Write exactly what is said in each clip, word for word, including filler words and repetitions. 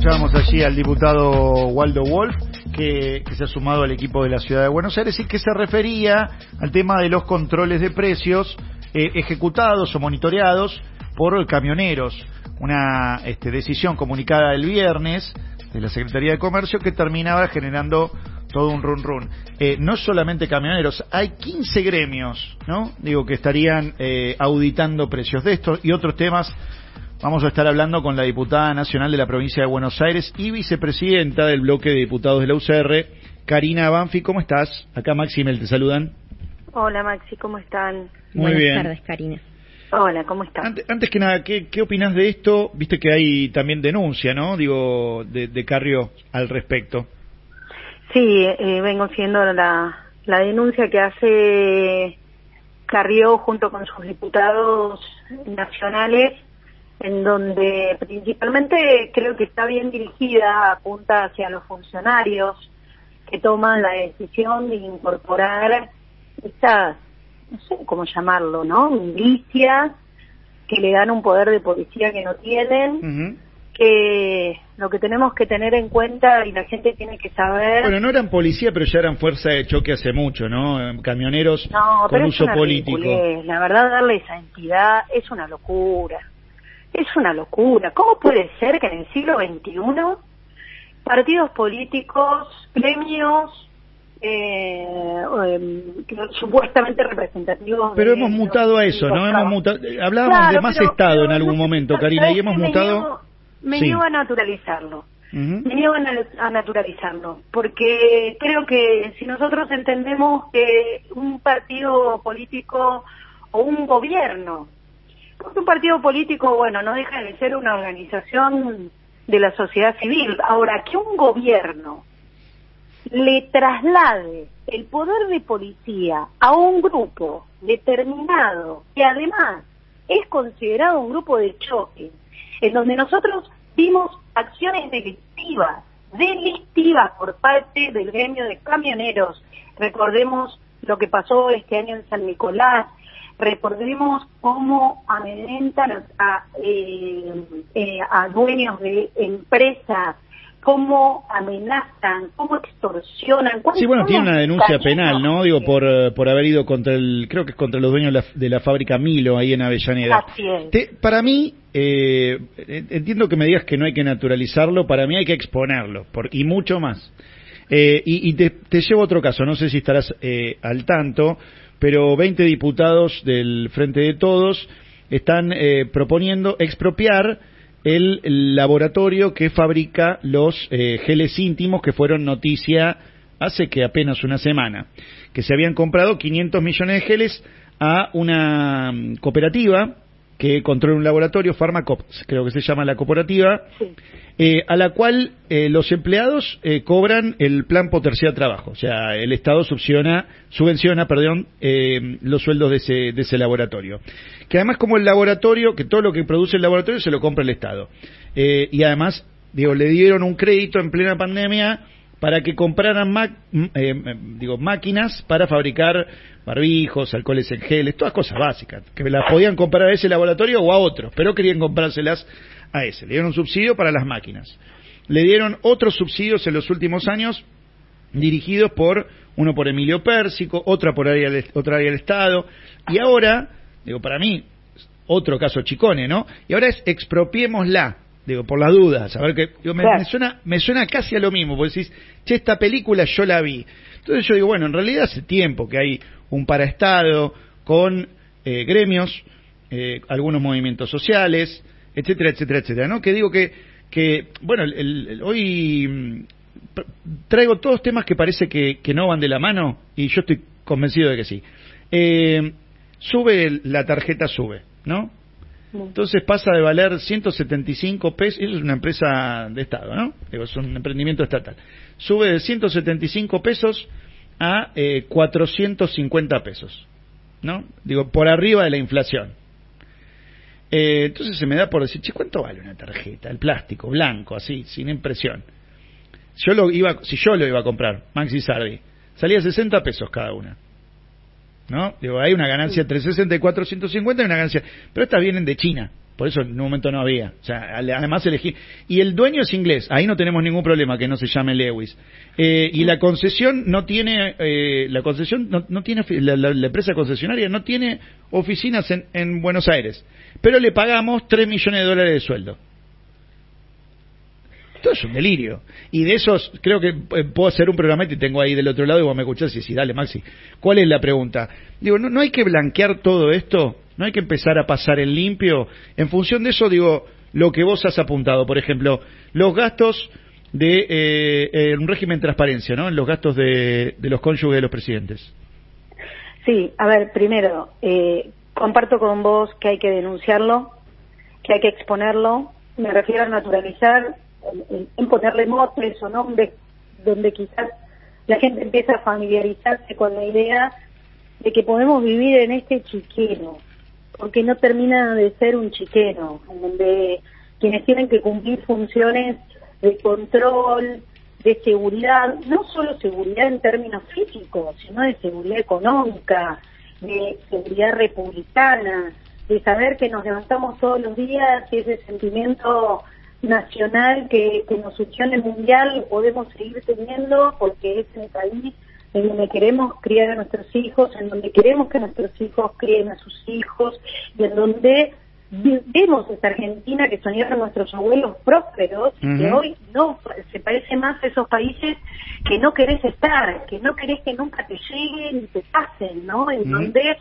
Escuchábamos allí al diputado Waldo Wolf, que, que se ha sumado al equipo de la Ciudad de Buenos Aires y que se refería al tema de los controles de precios eh, ejecutados o monitoreados por camioneros. Una este, decisión comunicada el viernes de la Secretaría de Comercio que terminaba generando todo un run run. Eh, no solamente camioneros, hay quince gremios, ¿no? Digo, que estarían eh, auditando precios de estos y otros temas. Vamos a estar hablando con la diputada nacional de la provincia de Buenos Aires y vicepresidenta del bloque de diputados de la U C R, Karina Banfi. ¿Cómo estás? Acá Maxi y Mel te saludan. Hola Maxi, ¿cómo están? Muy Buenas bien. Buenas tardes, Karina. Hola, ¿cómo estás? Antes, antes que nada, ¿qué, qué opinas de esto? Viste que hay también denuncia, ¿no? Digo, de, de Carrió al respecto. Sí, eh, vengo siendo la, la denuncia que hace Carrió junto con sus diputados nacionales, en donde principalmente creo que está bien dirigida, apunta hacia los funcionarios que toman la decisión de incorporar estas, no sé cómo llamarlo, ¿no? Milicias que le dan un poder de policía que no tienen, uh-huh. que lo que tenemos que tener en cuenta y la gente tiene que saber... Bueno, no eran policía, pero ya eran fuerza de choque hace mucho, ¿no? Camioneros no, con uso político. Ridiculez. La verdad, darle esa entidad es una locura. Es una locura. ¿Cómo puede ser que en el siglo veintiuno partidos políticos, gremios, eh, eh, supuestamente representativos... Pero de, hemos mutado a eso, ¿no? Hemos mutado, hablábamos claro, de más pero, Estado pero, en algún no, momento, Karina, y hemos me mutado... Niego, me sí. niego a naturalizarlo. Uh-huh. Me niego a naturalizarlo, porque creo que si nosotros entendemos que un partido político o un gobierno, porque un partido político, bueno, no deja de ser una organización de la sociedad civil. Ahora, que un gobierno le traslade el poder de policía a un grupo determinado, que además es considerado un grupo de choque, en donde nosotros vimos acciones delictivas, delictivas por parte del gremio de camioneros. Recordemos lo que pasó este año en San Nicolás, recordemos cómo amedrentan a, a, eh, eh, a dueños de empresas, cómo amenazan, cómo extorsionan. Sí, bueno, tiene una denuncia penal, ¿no? Digo, por por haber ido contra el, creo que es contra los dueños de la, de la fábrica Milo, ahí en Avellaneda. Así es. Te, para mí, eh, entiendo que me digas que no hay que naturalizarlo, para mí hay que exponerlo, por, y mucho más. Eh, y y te, te llevo a otro caso, no sé si estarás eh, al tanto, pero veinte diputados del Frente de Todos están eh, proponiendo expropiar el, el laboratorio que fabrica los eh, geles íntimos que fueron noticia hace que apenas una semana, que se habían comprado quinientos millones de geles a una um, cooperativa que controla un laboratorio, Pharmacop, creo que se llama la cooperativa, sí. eh, a la cual eh, los empleados eh, cobran el plan potencial trabajo, o sea, el Estado subsidiona, subvenciona, perdón, eh, los sueldos de ese, de ese laboratorio. Que además como el laboratorio, que todo lo que produce el laboratorio se lo compra el Estado. Eh, y además, digo, le dieron un crédito en plena pandemia para que compraran ma eh, digo, máquinas para fabricar barbijos, alcoholes en geles, todas cosas básicas, que las podían comprar a ese laboratorio o a otros, pero querían comprárselas a ese. Le dieron un subsidio para las máquinas. Le dieron otros subsidios en los últimos años, dirigidos por, uno por Emilio Pérsico, otra por área, otra área del Estado, y ahora, digo, para mí, otro caso Chicone, ¿no? Y ahora es expropiémosla. Digo, por las dudas, a ver que digo, me, claro. me suena me suena casi a lo mismo, porque decís, che, esta película yo la vi. Entonces yo digo, bueno, en realidad hace tiempo que hay un paraestado con eh, gremios, eh, algunos movimientos sociales, etcétera, etcétera, etcétera, ¿no? Que digo que, que bueno, el, el, hoy mmm, traigo todos temas que parece que, que no van de la mano, y yo estoy convencido de que sí. Eh, sube, la tarjeta sube, ¿no? Entonces pasa de valer ciento setenta y cinco pesos, eso es una empresa de Estado, ¿no? Digo, es un emprendimiento estatal. Sube de ciento setenta y cinco pesos a eh, cuatrocientos cincuenta pesos, ¿no? Digo, por arriba de la inflación. Eh, entonces se me da por decir, che, ¿cuánto vale una tarjeta? El plástico, blanco, así, sin impresión. Yo lo iba, si yo lo iba a comprar, Maxi Sardi, salía sesenta pesos cada una. ¿No? Digo, hay una ganancia entre sesenta y cuatrocientos cincuenta y una ganancia, pero estas vienen de China, Por eso en un momento no había. O sea, además elegí. Y el dueño es inglés. Ahí no tenemos ningún problema que no se llame Lewis. Eh, y la concesión no tiene, eh, la concesión no, no tiene, la, la, la empresa concesionaria no tiene oficinas en, en Buenos Aires. Pero le pagamos tres millones de dólares de sueldo. Esto es un delirio. Y de esos, creo que eh, puedo hacer un programa y tengo ahí del otro lado y vos me escuchás y decís, dale, Maxi, ¿cuál es la pregunta? Digo, ¿no, no hay que blanquear todo esto? ¿No hay que empezar a pasar en limpio? En función de eso, digo, lo que vos has apuntado, por ejemplo, los gastos de eh, eh, un régimen de transparencia, ¿no? En los gastos de, de los cónyuges de los presidentes. Sí, a ver, primero, eh, comparto con vos que hay que denunciarlo, que hay que exponerlo. Me refiero a naturalizar, en, en ponerle motes o nombres donde quizás la gente empieza a familiarizarse con la idea de que podemos vivir en este chiquero, porque no termina de ser un chiquero, en donde quienes tienen que cumplir funciones de control, de seguridad, no solo seguridad en términos físicos, sino de seguridad económica, de seguridad republicana, de saber que nos levantamos todos los días y ese sentimiento nacional que, que nos surgió en el Mundial lo podemos seguir teniendo porque es el país en donde queremos criar a nuestros hijos, en donde queremos que nuestros hijos críen a sus hijos, y en donde vemos esa Argentina que soñaron nuestros abuelos prósperos, uh-huh. que hoy no se parece más a esos países que no querés estar, que no querés que nunca te lleguen y te pasen, ¿no? En uh-huh. donde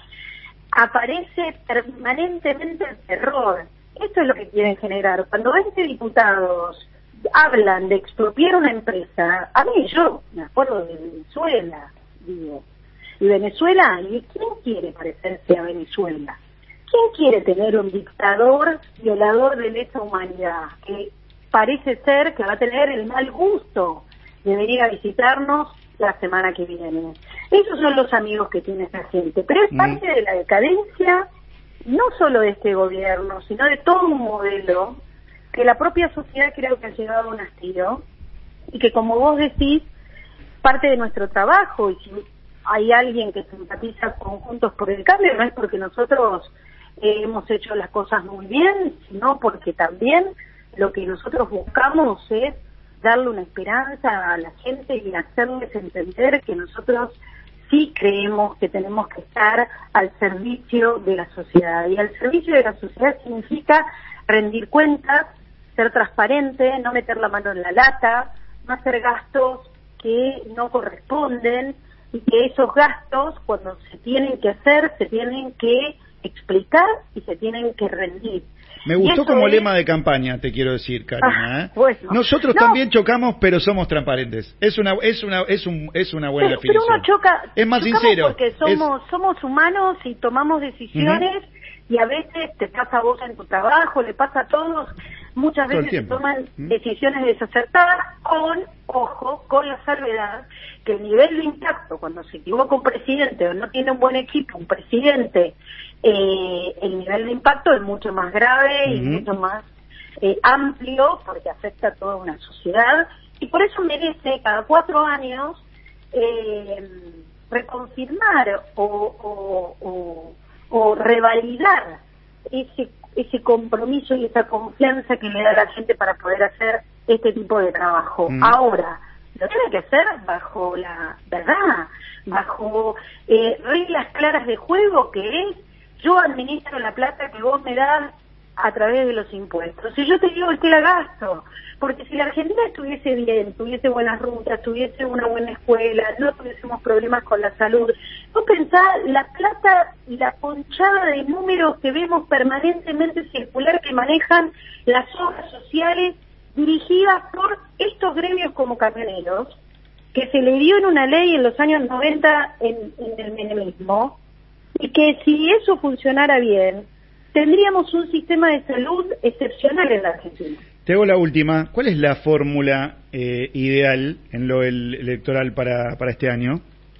aparece permanentemente el terror. Esto es lo que quieren generar. Cuando veinte diputados hablan de expropiar una empresa, a mí yo me acuerdo de Venezuela, digo, y Venezuela, ¿y quién quiere parecerse a Venezuela? ¿Quién quiere tener un dictador violador de lesa humanidad que parece ser que va a tener el mal gusto de venir a visitarnos la semana que viene? Esos son los amigos que tiene esa gente, pero es parte de la decadencia no solo de este gobierno, sino de todo un modelo que la propia sociedad creo que ha llegado a un hastío y que, como vos decís, parte de nuestro trabajo, y si hay alguien que simpatiza con Juntos por el Cambio, no es porque nosotros eh, hemos hecho las cosas muy bien, sino porque también lo que nosotros buscamos es darle una esperanza a la gente y hacerles entender que nosotros sí creemos que tenemos que estar al servicio de la sociedad. Y al servicio de la sociedad significa rendir cuentas, ser transparente, no meter la mano en la lata, no hacer gastos que no corresponden, y que esos gastos, cuando se tienen que hacer, se tienen que explicar y se tienen que rendir. Me gustó como es... lema de campaña, te quiero decir, Karina. Ah, bueno. Nosotros no. también chocamos, pero somos transparentes. Es una, es una, es un, es una buena pero, definición. Pero uno choca, es más sincero. Porque somos, es... somos humanos y tomamos decisiones, uh-huh. y a veces te pasa a vos en tu trabajo, le pasa a todos. Muchas veces se toman uh-huh. decisiones desacertadas con, ojo, con la salvedad que el nivel de impacto cuando se equivoca un presidente o no tiene un buen equipo, un presidente, eh, el nivel de impacto es mucho más grave uh-huh. y mucho más eh, amplio porque afecta a toda una sociedad, y por eso merece cada cuatro años eh, reconfirmar o, o, o, o revalidar ese ese compromiso y esa confianza que le da a la gente para poder hacer este tipo de trabajo. Mm. Ahora, lo tiene que hacer bajo la verdad, bajo eh, reglas claras de juego, que es: yo administro la plata que vos me das a través de los impuestos. Si yo te digo que la gasto, porque si la Argentina estuviese bien, tuviese buenas rutas, tuviese una buena escuela, no tuviésemos problemas con la salud, vos pensás la plata y la ponchada de números que vemos permanentemente circular que manejan las obras sociales dirigidas por estos gremios como camioneros, que se le dio en una ley en los años noventa en, en el menemismo, y que si eso funcionara bien, tendríamos un sistema de salud excepcional en la Argentina. Te hago la última. ¿Cuál es la fórmula eh, ideal en lo el electoral para, para este año?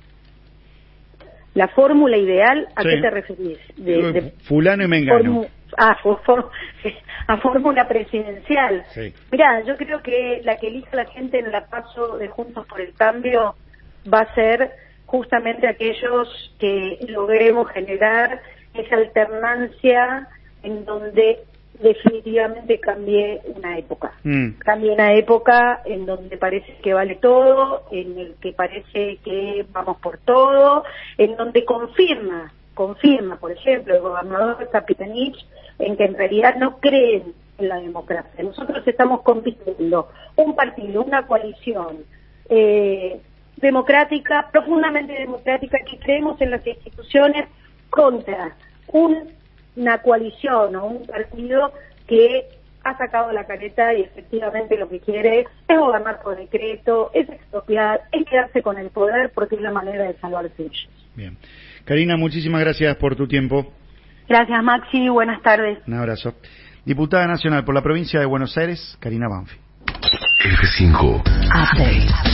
¿La fórmula ideal? ¿A sí. qué te referís? De, de, Fulano y Mengano. Ah, for, for, a fórmula presidencial. Sí. Mirá, yo creo que la que elija la gente en la paso de Juntos por el Cambio va a ser justamente aquellos que logremos generar esa alternancia en donde definitivamente cambié una época. Mm. Cambié una época en donde parece que vale todo, en el que parece que vamos por todo, en donde confirma, confirma, por ejemplo, el gobernador Capitanich, en que en realidad no creen en la democracia. Nosotros estamos compitiendo un partido, una coalición eh, democrática, profundamente democrática, que creemos en las instituciones contra un, una coalición o un partido que ha sacado la careta y efectivamente lo que quiere es gobernar por decreto, es expropiar, es quedarse con el poder porque es la manera de salvarse ellos. Bien. Karina, muchísimas gracias por tu tiempo. Gracias, Maxi, buenas tardes. Un abrazo. Diputada Nacional por la provincia de Buenos Aires, Karina Banfi. F cinco Update.